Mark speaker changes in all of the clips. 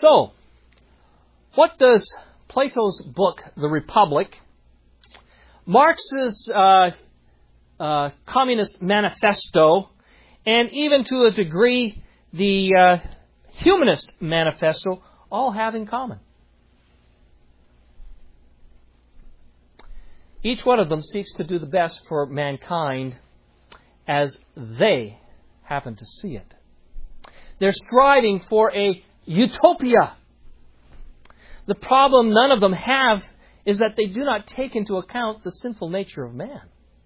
Speaker 1: So, what does Plato's book, The Republic, Marx's Communist Manifesto, and even to a degree the Humanist Manifesto all have in common? Each one of them seeks to do the best for mankind as they happen to see it. They're striving for a utopia. The problem none of them have is that they do not take into account the sinful nature of man.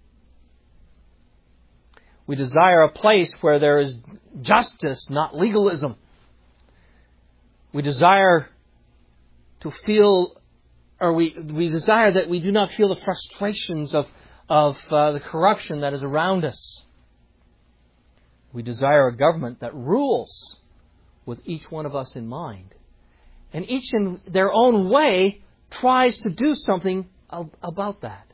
Speaker 1: We desire a place where there is justice, not legalism. We desire to feel, or we desire that we do not feel the frustrations of the corruption that is around us. We desire a government that rules with each one of us in mind. And each in their own way tries to do something about that.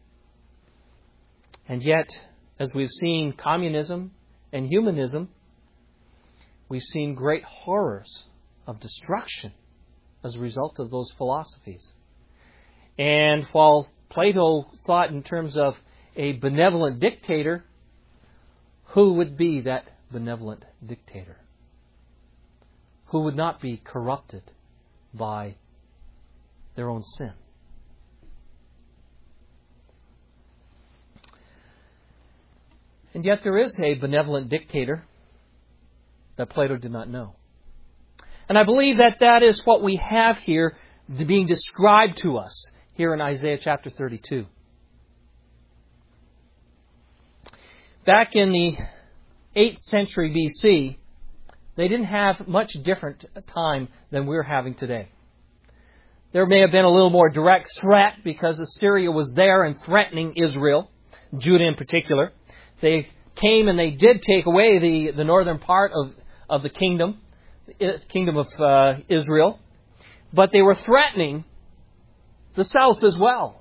Speaker 1: And yet, as we've seen communism and humanism, we've seen great horrors of destruction as a result of those philosophies. And while Plato thought in terms of a benevolent dictator, who would be that benevolent dictator? Who would not be corrupted by their own sin? And yet there is a benevolent dictator that Plato did not know. And I believe that that is what we have here being described to us here in Isaiah chapter 32. Back in the 8th century BC, they didn't have much different time than we're having today. There may have been a little more direct threat because Assyria was there and threatening Israel, Judah in particular. They came and they did take away the northern part of the kingdom of Israel. But they were threatening the south as well.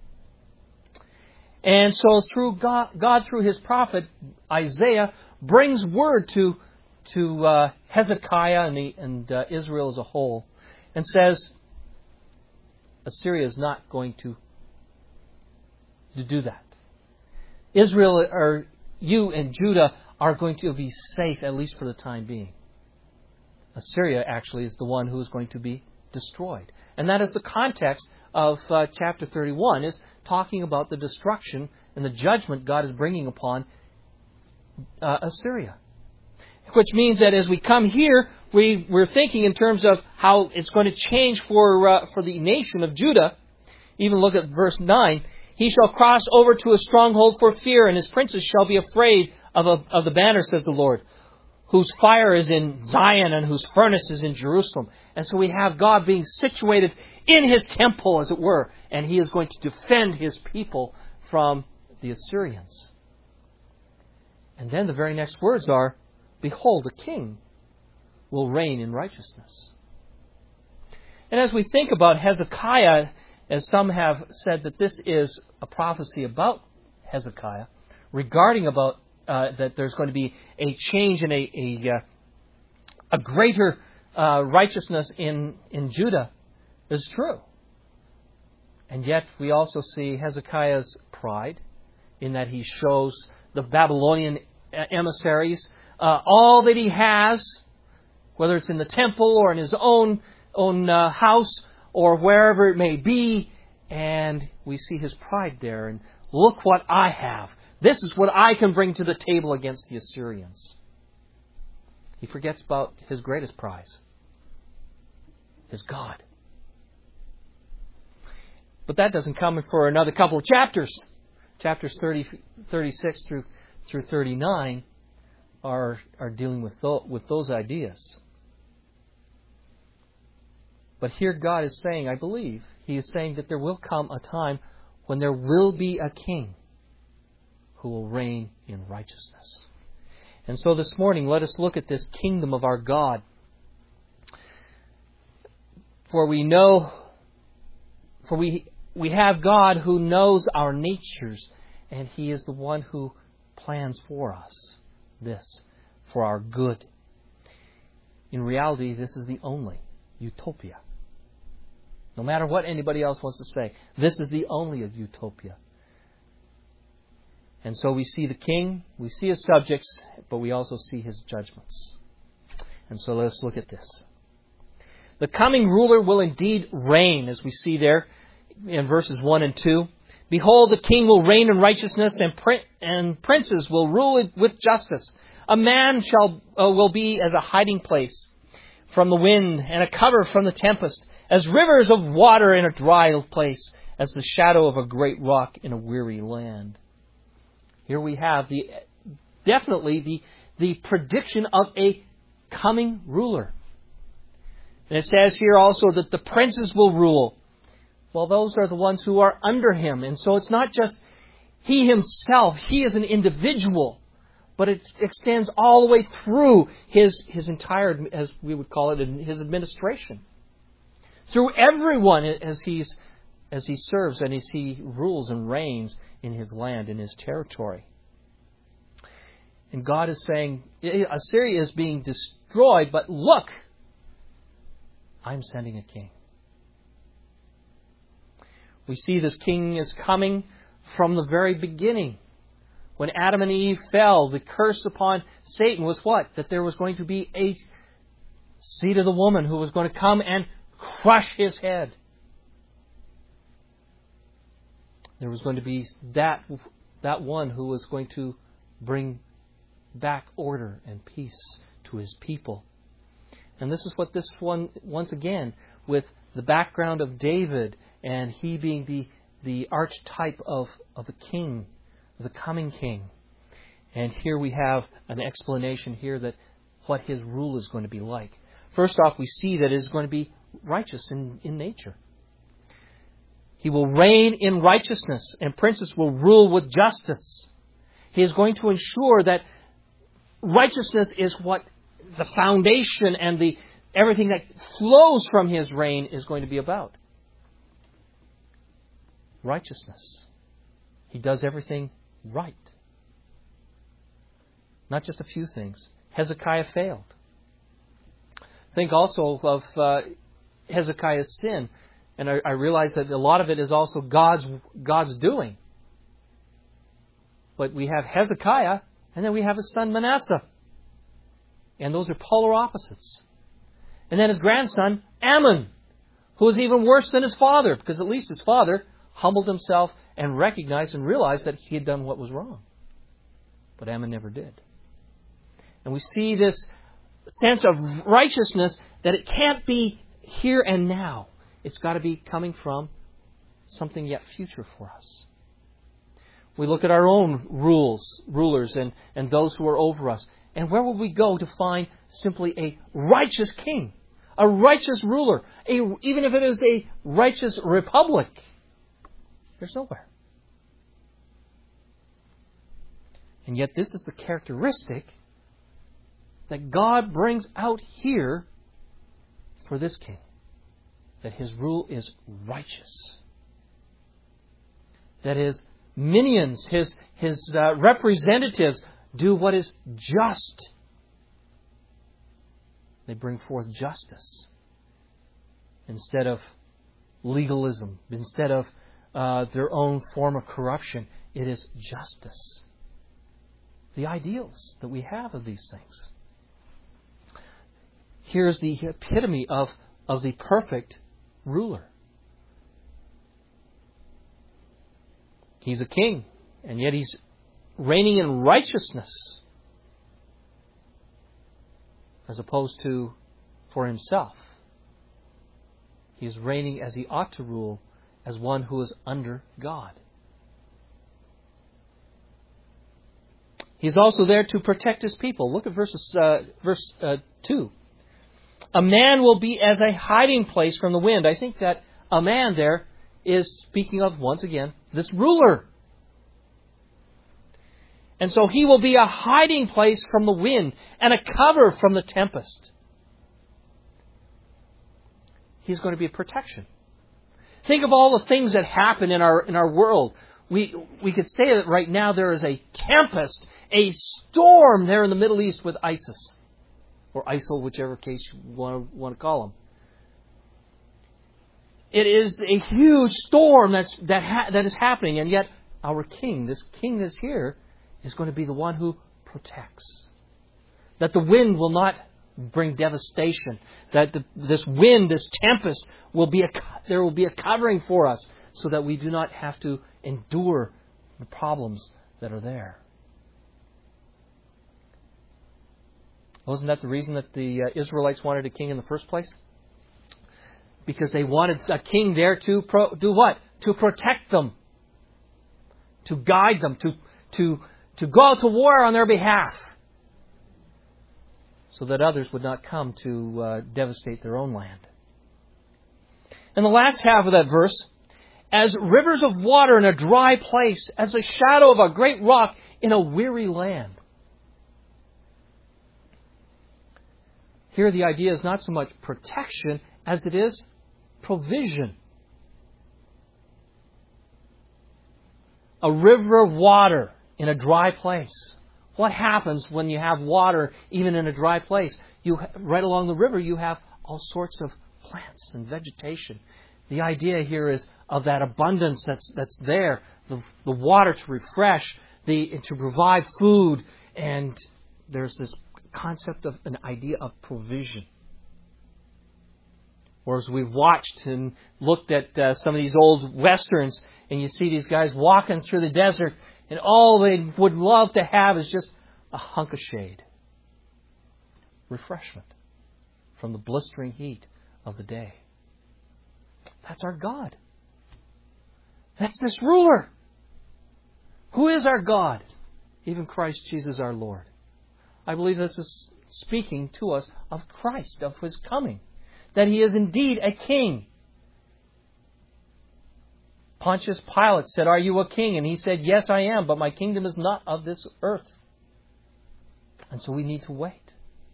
Speaker 1: And so through God through His prophet Isaiah, brings word to Hezekiah and Israel as a whole, and says, Assyria is not going to do that. Israel, or you and Judah, are going to be safe, at least for the time being. Assyria actually is the one who is going to be destroyed. And that is the context of chapter 31, is talking about the destruction and the judgment God is bringing upon Assyria. Which means that as we come here, we're thinking in terms of how it's going to change for the nation of Judah. Even look at verse 9. He shall cross over to a stronghold for fear, and his princes shall be afraid of the banner, says the Lord, whose fire is in Zion and whose furnace is in Jerusalem. And so we have God being situated in His temple, as it were, and He is going to defend His people from the Assyrians. And then the very next words are, behold, a king will reign in righteousness. And as we think about Hezekiah, as some have said that this is a prophecy about Hezekiah, regarding about that there's going to be a change and a greater righteousness in Judah, is true. And yet we also see Hezekiah's pride in that he shows the Babylonian emissaries all that he has, whether it's in the temple or in his own house or wherever it may be, and we see his pride there. And look what I have. This is what I can bring to the table against the Assyrians. He forgets about his greatest prize, his God. But that doesn't come for another couple of chapters. Chapters 36 through 39 are dealing with those ideas. But here God is saying, I believe, He is saying that there will come a time when there will be a king who will reign in righteousness. And so this morning, let us look at this kingdom of our God. For we have God who knows our natures, and He is the one who plans for us this, for our good. In reality, this is the only utopia. No matter what anybody else wants to say, this is the only of utopia. And so we see the king, we see his subjects, but we also see his judgments. And so let's look at this. The coming ruler will indeed reign, as we see there in verses 1 and 2. Behold, the king will reign in righteousness, and princes will rule with justice. A man will be as a hiding place from the wind, and a cover from the tempest, as rivers of water in a dry place, as the shadow of a great rock in a weary land. Here we have definitely the prediction of a coming ruler. And it says here also that the princes will rule. Well, those are the ones who are under him. And so it's not just he himself. He is an individual. But it extends all the way through his entire, as we would call it, his administration. Through everyone as he serves and as he rules and reigns in his land, in his territory. And God is saying, Assyria is being destroyed, but look, I'm sending a king. We see this king is coming from the very beginning. When Adam and Eve fell, the curse upon Satan was what? That there was going to be a seed of the woman who was going to come and crush his head. There was going to be that one who was going to bring back order and peace to his people. And this is what this one, once again, with the background of David and he being the archetype of the king, the coming king. And here we have an explanation here that what his rule is going to be like. First off, we see that it is going to be righteous in nature. He will reign in righteousness, and princes will rule with justice. He is going to ensure that righteousness is what the foundation and everything that flows from his reign is going to be about. Righteousness. He does everything right. Not just a few things. Hezekiah failed. Think also of Hezekiah's sin. And I realize that a lot of it is also God's doing. But we have Hezekiah, and then we have his son Manasseh. And those are polar opposites. And then his grandson, Ammon, who is even worse than his father, because at least his father humbled himself and recognized and realized that he had done what was wrong. But Ammon never did. And we see this sense of righteousness that it can't be here and now. It's got to be coming from something yet future for us. We look at our own rulers and those who are over us. And where will we go to find simply a righteous king? A righteous ruler? Even if it is a righteous republic? There's nowhere. And yet this is the characteristic that God brings out here for this king. That his rule is righteous. That his minions, his representatives, do what is just. They bring forth justice instead of legalism, instead of their own form of corruption. It is justice. The ideals that we have of these things. Here's the epitome of the perfect ruler. He's a king, and yet he's reigning in righteousness as opposed to for himself. He is reigning as he ought to rule, as one who is under God. He's also there to protect his people. Look at verse 2. A man will be as a hiding place from the wind. I think that a man there is speaking of, once again, this ruler. And so he will be a hiding place from the wind and a cover from the tempest. He's going to be a protection. Think of all the things that happen in our world. We could say that right now there is a tempest, a storm there in the Middle East with ISIS. Or ISIL, whichever case you want to call them. It is a huge storm that is happening, and yet our king, this king that's here, is going to be the one who protects. That the wind will not bring devastation. That this wind, this tempest, there will be a covering for us, so that we do not have to endure the problems that are there. Wasn't that the reason that the Israelites wanted a king in the first place? Because they wanted a king there to do what? To protect them. To guide them. To go out to war on their behalf. So that others would not come to devastate their own land. In the last half of that verse, as rivers of water in a dry place, as a shadow of a great rock in a weary land. Here the idea is not so much protection as it is provision. A river of water in a dry place. What happens when you have water even in a dry place? Right along the river you have all sorts of plants and vegetation. The idea here is of that abundance that's there. The water to refresh, to provide food, and there's this concept of an idea of provision. Whereas we've watched and looked at some of these old westerns, and you see these guys walking through the desert, and all they would love to have is just a hunk of shade. Refreshment from the blistering heat of the day. That's our God. That's this ruler. Who is our God? Even Christ Jesus our Lord. I believe this is speaking to us of Christ, of His coming. That He is indeed a king. Pontius Pilate said, "Are you a king?" And He said, "Yes, I am, but my kingdom is not of this earth." And so we need to wait.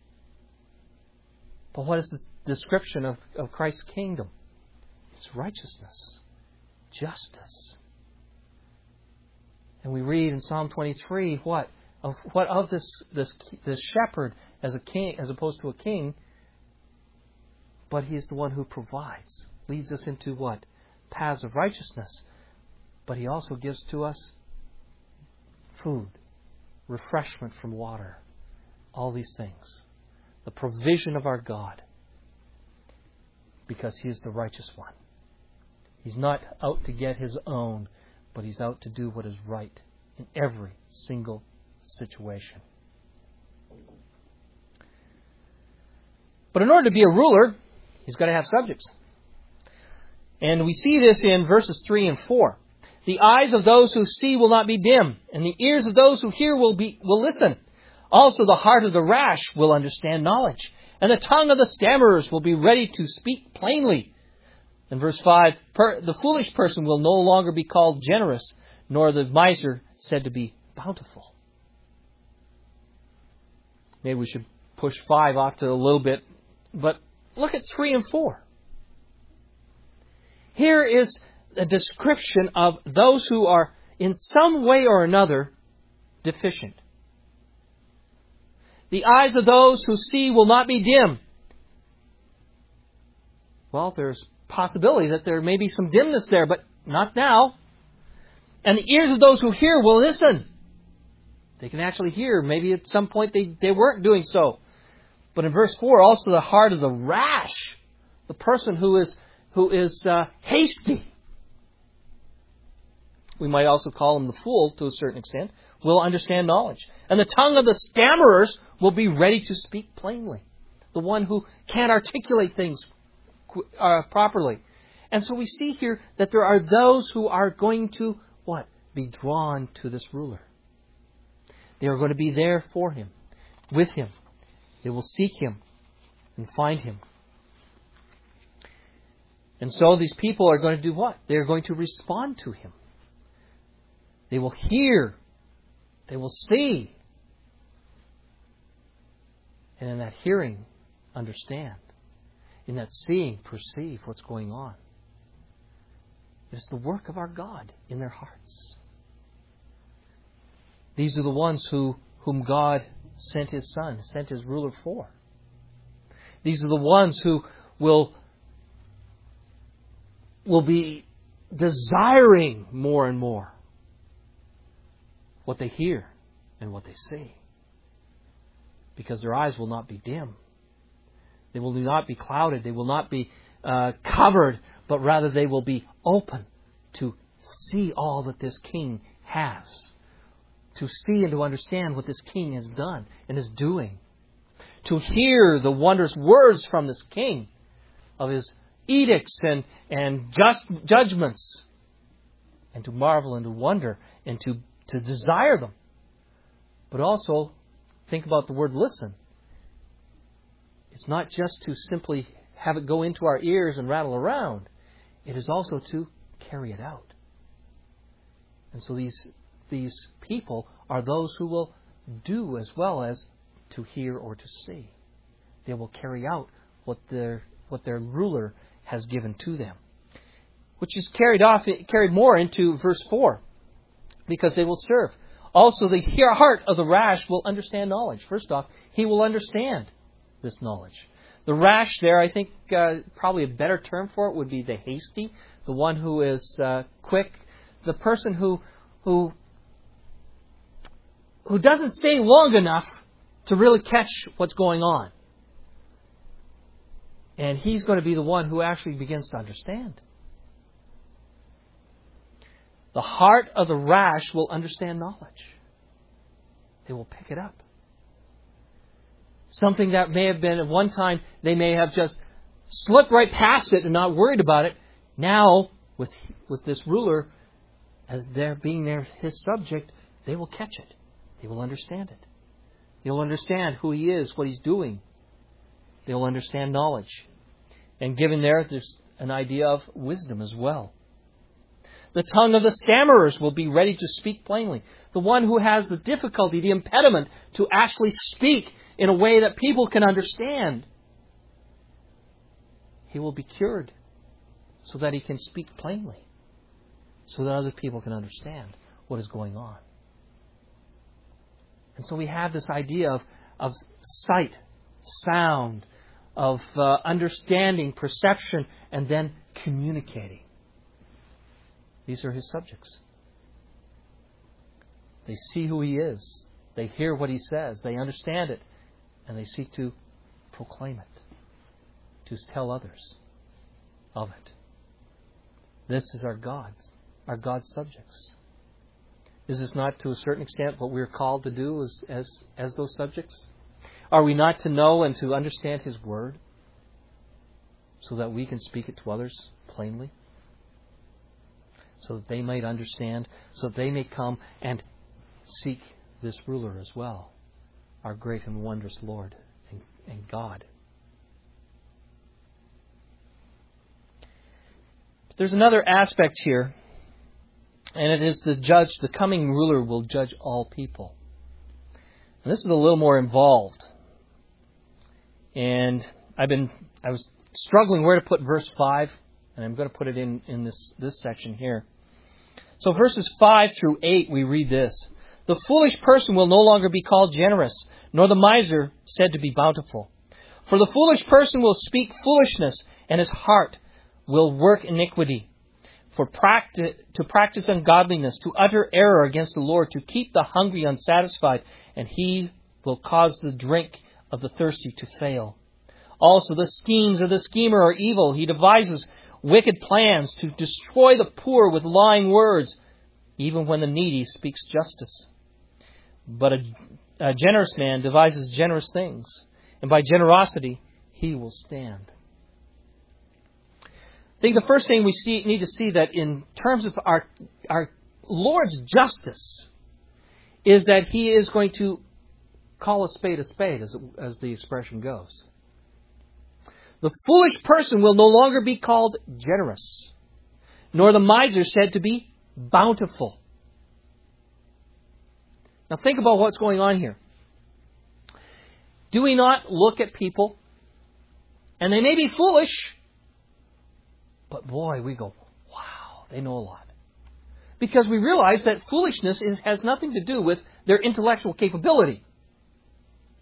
Speaker 1: But what is the description of Christ's kingdom? It's righteousness, justice. And we read in Psalm 23 what of this shepherd as a king, as opposed to a king, but he is the one who provides, leads us into what? Paths of righteousness. But He also gives to us food, refreshment from water, all these things. The provision of our God, because He is the righteous one. He's not out to get His own, but He's out to do what is right in every single situation. But in order to be a ruler, He's got to have subjects. And we see this in verses 3 and 4. The eyes of those who see will not be dim, and the ears of those who hear will listen. Also the heart of the rash will understand knowledge, and the tongue of the stammerers will be ready to speak plainly. In verse 5, the foolish person will no longer be called generous, nor the miser said to be bountiful. Maybe we should push 5 off to a little bit, but look at 3 and 4. Here is a description of those who are in some way or another deficient. The eyes of those who see will not be dim. Well, there's possibility that there may be some dimness there, but not now. And the ears of those who hear will listen. They can actually hear. Maybe at some point they weren't doing so. But in verse 4, also the heart of the rash, the person who is hasty, we might also call him the fool to a certain extent, will understand knowledge. And the tongue of the stammerers will be ready to speak plainly. The one who can't articulate things properly. And so we see here that there are those who are going to, what? Be drawn to this ruler. They are going to be there for Him, with Him. They will seek Him and find Him. And so these people are going to do what? They are going to respond to Him. They will hear. They will see. And in that hearing, understand. In that seeing, perceive what's going on. It is the work of our God in their hearts. These are the ones whom God sent His Son, sent His ruler for. These are the ones who will will be desiring more and more what they hear and what they see. Because their eyes will not be dim. They will not be clouded. They will not be covered, but rather they will be open to see all that this King has. To see and to understand what this King has done and is doing. To hear the wondrous words from this King of His edicts and just judgments. And to marvel and to wonder and to desire them. But also, think about the word listen. It's not just to simply have it go into our ears and rattle around. It is also to carry it out. And so these people are those who will do as well as to hear or to see. They will carry out what their ruler has given to them. Which is carried more into verse 4. Because they will serve. Also, the heart of the rash will understand knowledge. First off, he will understand this knowledge. The rash there, I think probably a better term for it would be the hasty. The one who is quick. The person who doesn't stay long enough to really catch what's going on. And he's going to be the one who actually begins to understand. The heart of the rash will understand knowledge. They will pick it up. Something that may have been at one time, they may have just slipped right past it and not worried about it. Now, with this ruler, as they're being his subject, they will catch it. They will understand it. They will understand who he is, what he's doing. They will understand knowledge. And given there's an idea of wisdom as well. The tongue of the stammerers will be ready to speak plainly. The one who has the difficulty, the impediment to actually speak in a way that people can understand. He will be cured so that he can speak plainly. So that other people can understand what is going on. And so we have this idea of sight, sound, of understanding, perception, and then communicating. These are his subjects. They see who he is. They hear what he says. They understand it. And they seek to proclaim it. To tell others of it. This is our God's subjects. Is this not to a certain extent what we're called to do as those subjects? Are we not to know and to understand his word so that we can speak it to others plainly? So that they might understand, so that they may come and seek this ruler as well, our great and wondrous Lord and God. But there's another aspect here, and it is the coming ruler will judge all people. And this is a little more involved. And I was struggling where to put verse 5, and I'm going to put it in this section here. So verses 5 through 8, we read this. The foolish person will no longer be called generous, nor the miser said to be bountiful. For the foolish person will speak foolishness, and his heart will work iniquity. To practice ungodliness, to utter error against the Lord, to keep the hungry unsatisfied, and he will cause the drink of the thirsty to fail. Also, the schemes of the schemer are evil. He devises wicked plans to destroy the poor with lying words, even when the needy speaks justice. But a generous man devises generous things, and by generosity he will stand. I think the first thing we need to see that in terms of our Lord's justice is that he is going to call a spade, as the expression goes. The foolish person will no longer be called generous, nor the miser said to be bountiful. Now think about what's going on here. Do we not look at people, and they may be foolish, but boy, we go, wow, they know a lot. Because we realize that foolishness has nothing to do with their intellectual capability.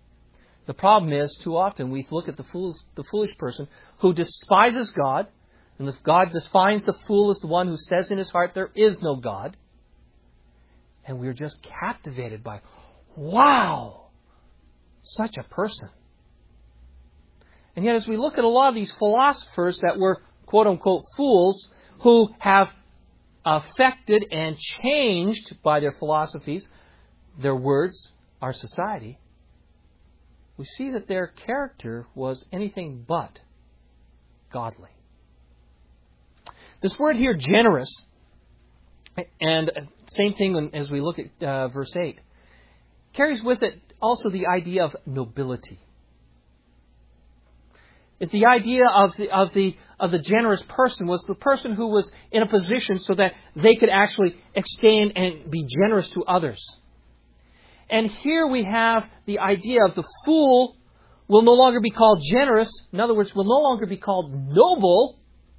Speaker 1: The problem is, too often, we look at the foolish person who despises God, And if God defines the fool as the one who says in his heart there is no God. And we're just captivated by, wow, such a person. And yet as we look at a lot of these philosophers that were quote-unquote fools who have affected and changed by their philosophies, their words, our society, we see that their character was anything but godly. This word here, generous, and same thing as we look at verse 8, carries with it also the idea of nobility. It's the idea of the generous person was the person who was in a position so that they could actually extend and be generous to others. And here we have the idea of the fool will no longer be called generous. In other words, will no longer be called noble,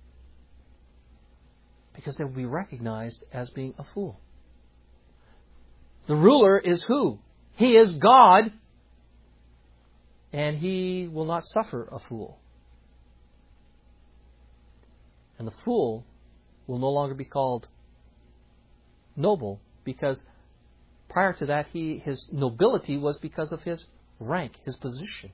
Speaker 1: because they will be recognized as being a fool. The ruler is who? He is God, and He will not suffer a fool. And the fool will no longer be called noble, because prior to that, his nobility was because of his rank, his position.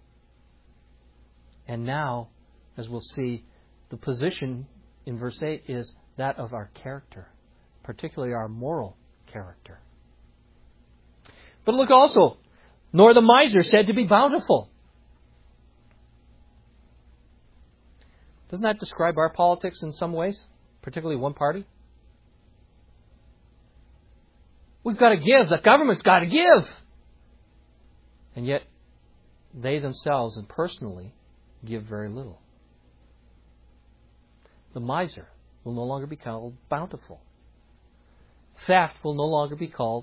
Speaker 1: And now, as we'll see, the position in verse 8 is that of our character, particularly our moral character. But look also, nor the miser said to be bountiful. Doesn't that describe our politics in some ways, particularly one party? We've got to give. The government's got to give. And yet, they themselves and personally give very little. The miser will no longer be called bountiful. Theft will no longer be called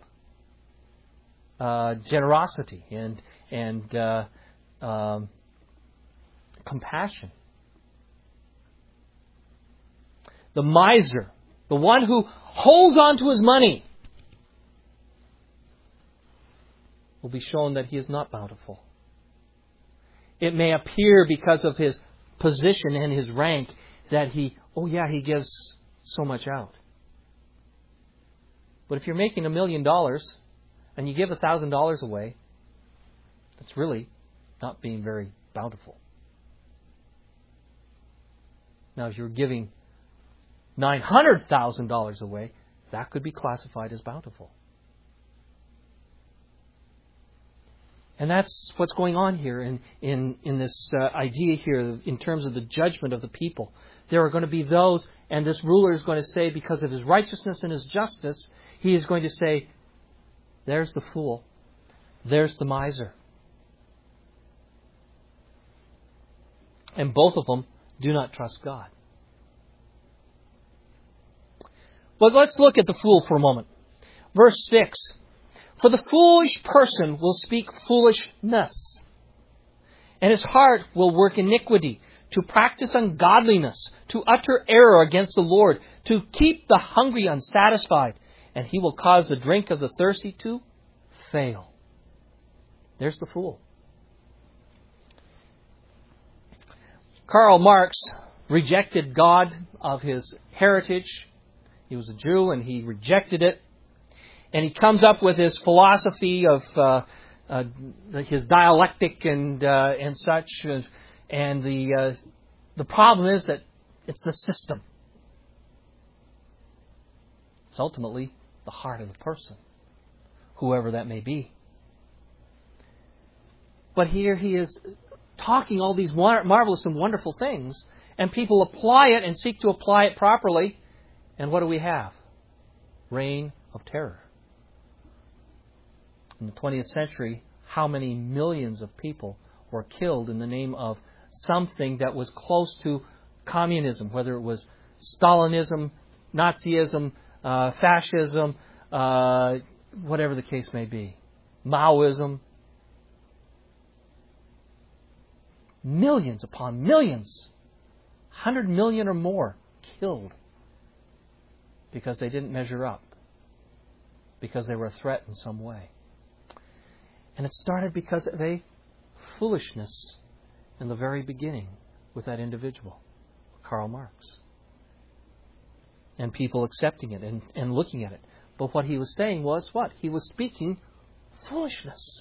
Speaker 1: generosity and compassion. The miser, the one who holds on to his money, will be shown that he is not bountiful. It may appear because of his position and his rank that he gives so much out. But if you're making $1 million and you give $1,000 away, that's really not being very bountiful. Now, if you're giving $900,000 away, that could be classified as bountiful. And that's what's going on here in this idea here in terms of the judgment of the people. There are going to be those, and this ruler is going to say, because of his righteousness and his justice, he is going to say, there's the fool, there's the miser. And both of them do not trust God. But let's look at the fool for a moment. Verse 6. For the foolish person will speak foolishness, and his heart will work iniquity, to practice ungodliness, to utter error against the Lord, to keep the hungry unsatisfied, and he will cause the drink of the thirsty to fail. There's the fool. Karl Marx rejected God of his heritage. He was a Jew and he rejected it. And he comes up with his philosophy of his dialectic and such. And the problem is that it's the system. It's ultimately the heart of the person, whoever that may be. But here he is talking all these marvelous and wonderful things, and people apply it and seek to apply it properly. And what do we have? Reign of terror. In the 20th century, how many millions of people were killed in the name of something that was close to communism, whether it was Stalinism, Nazism, fascism, whatever the case may be, Maoism. Millions upon millions, 100 million or more killed because they didn't measure up, because they were a threat in some way. And it started because of a foolishness in the very beginning with that individual. Karl Marx. And people accepting it and looking at it. But what he was saying was what? He was speaking foolishness.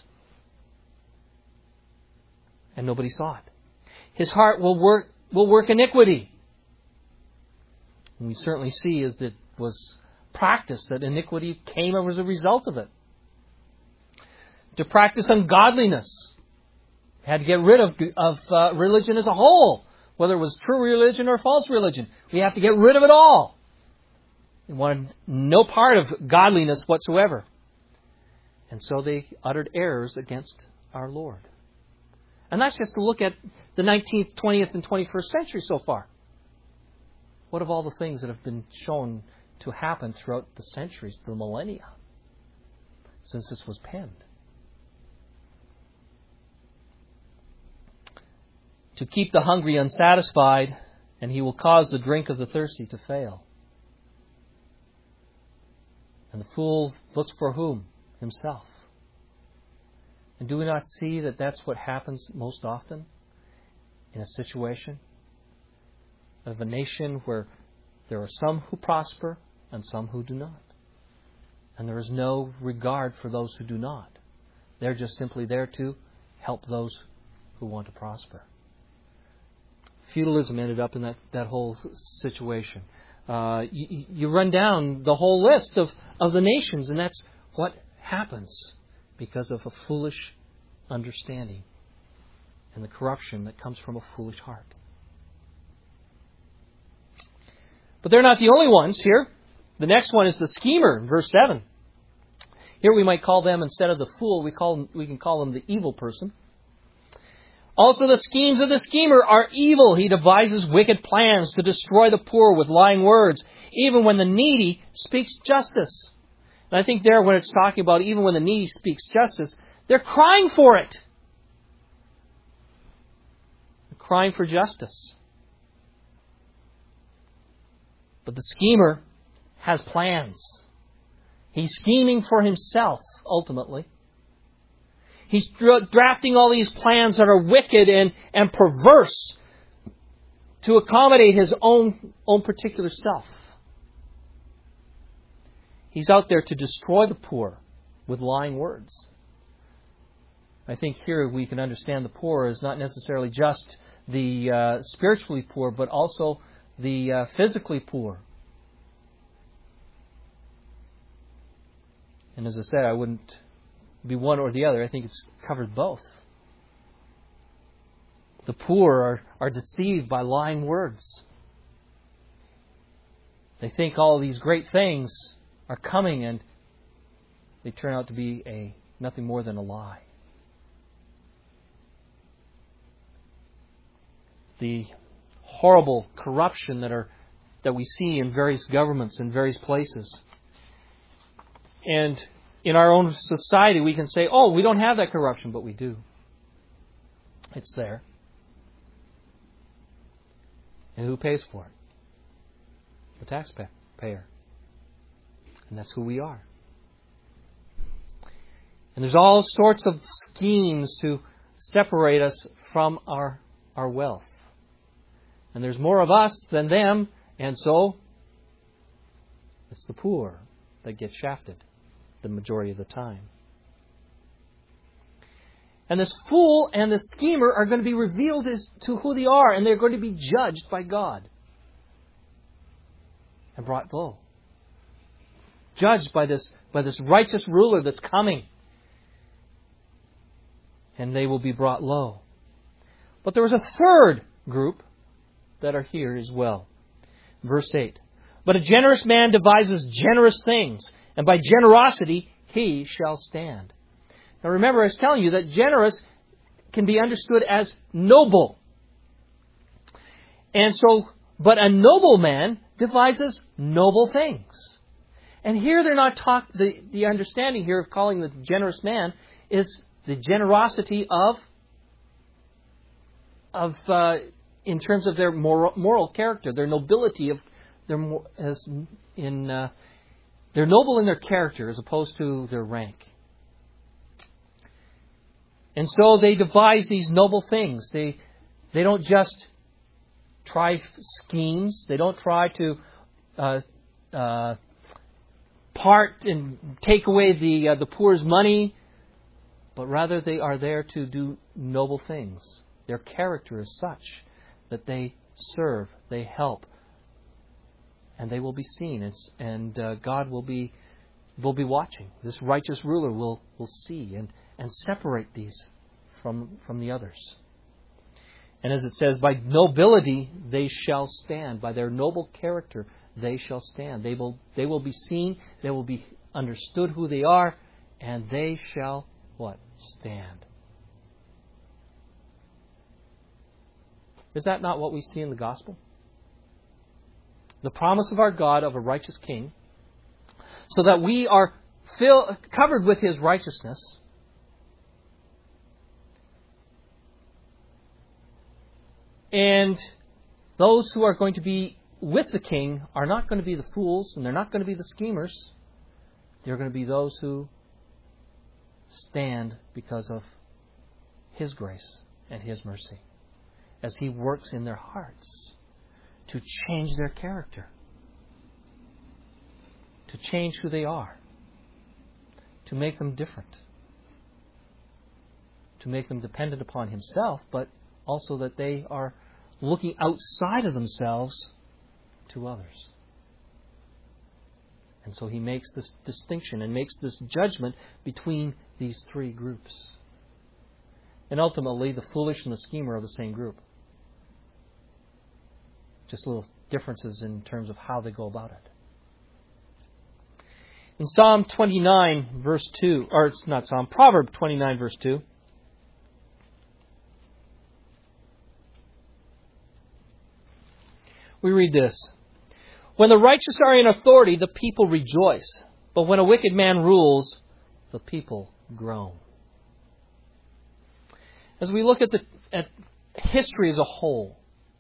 Speaker 1: And nobody saw it. His heart will work iniquity. And we certainly see as it was practiced that iniquity came as a result of it. To practice ungodliness. Had to get rid of religion as a whole. Whether it was true religion or false religion. We have to get rid of it all. They wanted no part of godliness whatsoever. And so they uttered errors against our Lord. And that's just to look at the 19th, 20th, and 21st century so far. What of all the things that have been shown to happen throughout the centuries, the millennia, since this was penned? To keep the hungry unsatisfied, and he will cause the drink of the thirsty to fail. And the fool looks for whom? Himself. And do we not see that that's what happens most often in a situation of a nation where there are some who prosper and some who do not? And there is no regard for those who do not. They're just simply there to help those who want to prosper. Feudalism ended up in that whole situation. You run down the whole list of the nations, and that's what happens because of a foolish understanding and the corruption that comes from a foolish heart. But they're not the only ones here. The next one is the schemer, in verse 7. Here we might call them, instead of the fool, we can call them the evil person. Also the schemes of the schemer are evil. He devises wicked plans to destroy the poor with lying words, even when the needy speaks justice. And I think there, when it's talking about even when the needy speaks justice, they're crying for it. They're crying for justice. But the schemer has plans. He's scheming for himself, ultimately. He's drafting all these plans that are wicked and perverse to accommodate his own particular self. He's out there to destroy the poor with lying words. I think here we can understand the poor is not necessarily just the spiritually poor, but also the physically poor. And as I said, I wouldn't be one or the other. I think it's covered both. The poor are deceived by lying words. They think all these great things are coming, and they turn out to be nothing more than a lie. The horrible corruption that we see in various governments in various places. And in our own society we can say, oh, we don't have that corruption, but we do. It's there. And who pays for it? The taxpayer. And that's who we are. And there's all sorts of schemes to separate us from our wealth. And there's more of us than them, and so it's the poor that get shafted the majority of the time. And this fool and the schemer are going to be revealed as to who they are, and they're going to be judged by God and brought low. Judged by this righteous ruler that's coming. And they will be brought low. But there was a third group that are here as well. Verse 8. But a generous man devises generous things, and by generosity he shall stand. Now remember, I was telling you that generous can be understood as noble. And so, but a noble man devises noble things. And here they're not the understanding here of calling the generous man is the generosity of in terms of their moral character, their nobility of they're noble in their character as opposed to their rank. And so they devise these noble things. They don't just try schemes. They don't try to part and take away the poor's money, but rather they are there to do noble things. Their character is such that they serve, they help, and they will be seen, and God will be watching. This righteous ruler will see and separate these from the others. And as it says, by nobility they shall stand. By their noble character they shall stand. They will be seen, they will be understood who they are, and they shall what? Stand. Is that not what we see in the gospel? The promise of our God of a righteous king, so that we are covered with His righteousness. And those who are going to be with the king are not going to be the fools, and they're not going to be the schemers. They're going to be those who stand because of His grace and His mercy, as He works in their hearts to change their character, to change who they are, to make them different, to make them dependent upon Himself, but also that they are looking outside of themselves to others. And so He makes this distinction and makes this judgment between these three groups. And ultimately, the foolish and the schemer are the same group. Just little differences in terms of how they go about it. In Psalm 29, verse 2, or it's not Psalm, Proverb 29, verse 2, we read this: when the righteous are in authority, the people rejoice. But when a wicked man rules, the people groan. As we look at history as a whole,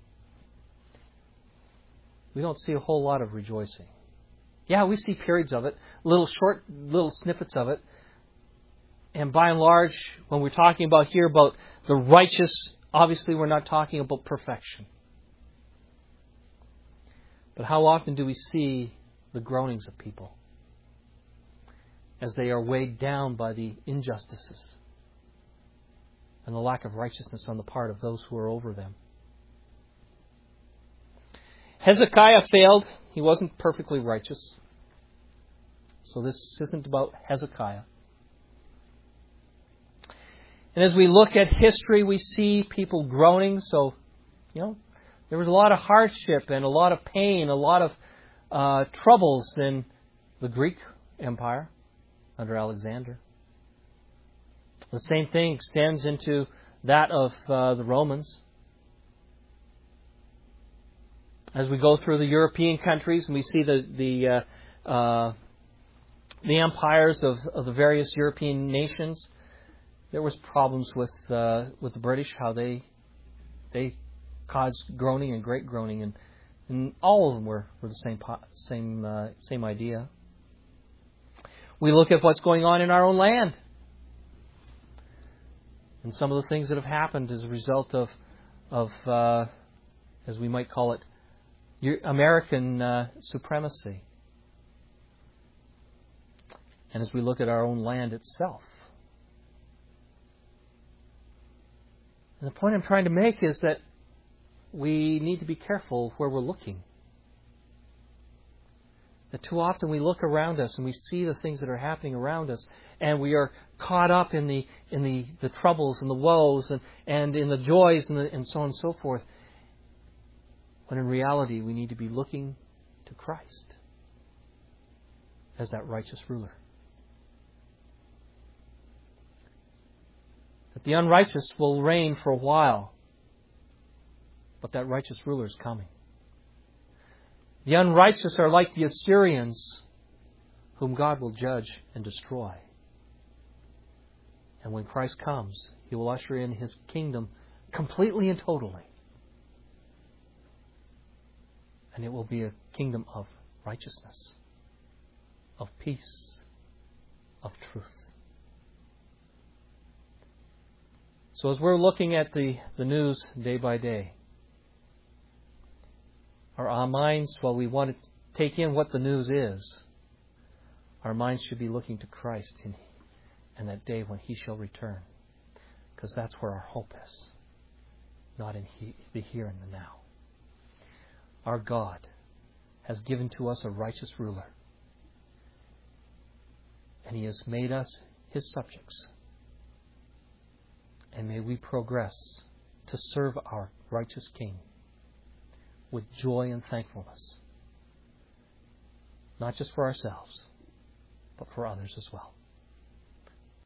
Speaker 1: we don't see a whole lot of rejoicing. Yeah, we see periods of it, little snippets of it. And by and large, when we're talking about here about the righteous, obviously we're not talking about perfection. But how often do we see the groanings of people as they are weighed down by the injustices and the lack of righteousness on the part of those who are over them? Hezekiah failed. He wasn't perfectly righteous. So this isn't about Hezekiah. And as we look at history, we see people groaning. So, there was a lot of hardship and a lot of pain, a lot of troubles in the Greek Empire under Alexander. The same thing extends into that of the Romans. As we go through the European countries and we see the empires of the various European nations, there was problems with the British, how they caused groaning and great groaning, and all of them were the same idea. We look at what's going on in our own land, and some of the things that have happened as a result of as we might call it, American supremacy. And as we look at our own land itself. And the point I'm trying to make is that we need to be careful where we're looking. That too often we look around us and we see the things that are happening around us, and we are caught up in the troubles and the woes and in the joys and so on and so forth. When in reality, we need to be looking to Christ as that righteous ruler. That the unrighteous will reign for a while, but that righteous ruler is coming. The unrighteous are like the Assyrians, whom God will judge and destroy. And when Christ comes, He will usher in His kingdom completely and totally. And it will be a kingdom of righteousness, of peace, of truth. So as we're looking at the news day by day, Our minds, while we want to take in what the news is, our minds should be looking to Christ and that day when He shall return. Because that's where our hope is, not in the here and the now. Our God has given to us a righteous ruler, and He has made us His subjects. And may we progress to serve our righteous King with joy and thankfulness, not just for ourselves, but for others as well.